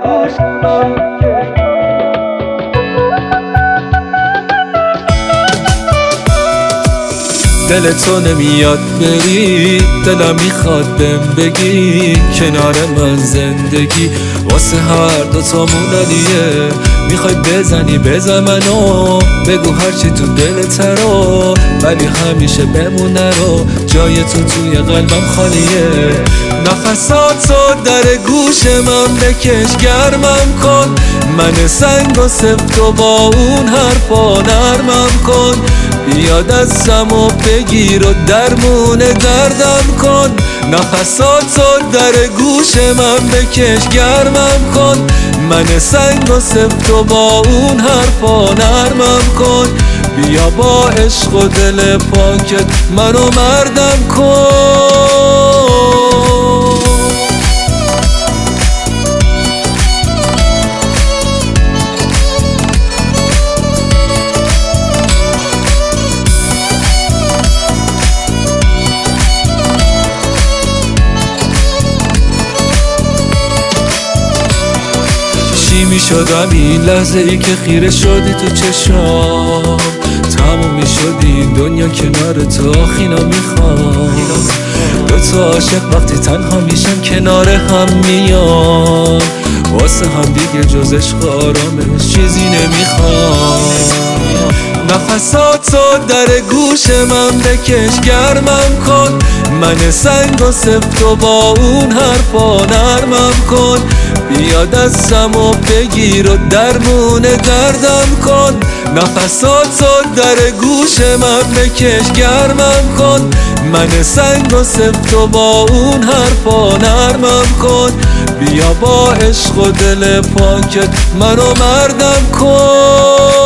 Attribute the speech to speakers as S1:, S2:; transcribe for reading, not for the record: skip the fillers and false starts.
S1: دل تو نمیاد بری، دلم میخواد بهم بگی کنار من زندگی واسه هر دوتامون علیه. میخوای بزنی بزن منو، بگو هرچی تو دلت رو، ولی همیشه بمونه رو، جای تو توی قلبم خالیه. نفساتو در گوش من بکش گرمم کن، من سنگ و سفت و با اون حرفا نرمم کن. بیا دستم و بگیر و درمون دردم کن، نفساتو در گوش من بکش گرمم کن، من سنگ و سفت و با اون حرفا نرمم کن. بیا با عشق و دل پاکت منو مردم کن. چی میشدم این لحظه ای که خیره شدی تو چشام، تموم میشد این دنیا کنار تو، آخینا میخوام. دوتا عاشق وقتی تنها میشن کنار هم میان، واسه هم دیگه جز عشق آرامش چیزی نمیخوام. نفساتو در گوش من بکش گرمم کن، من سنگ و سفت و با اون حرفا نرمم کن. بیا دستم و بگیر و درمون دردم کن، نفساتو در گوش من بکش گرمم کن، من سنگ و سفت و با اون حرفا نرمم کن. بیا با عشق و دل پاکت منو مردم کن.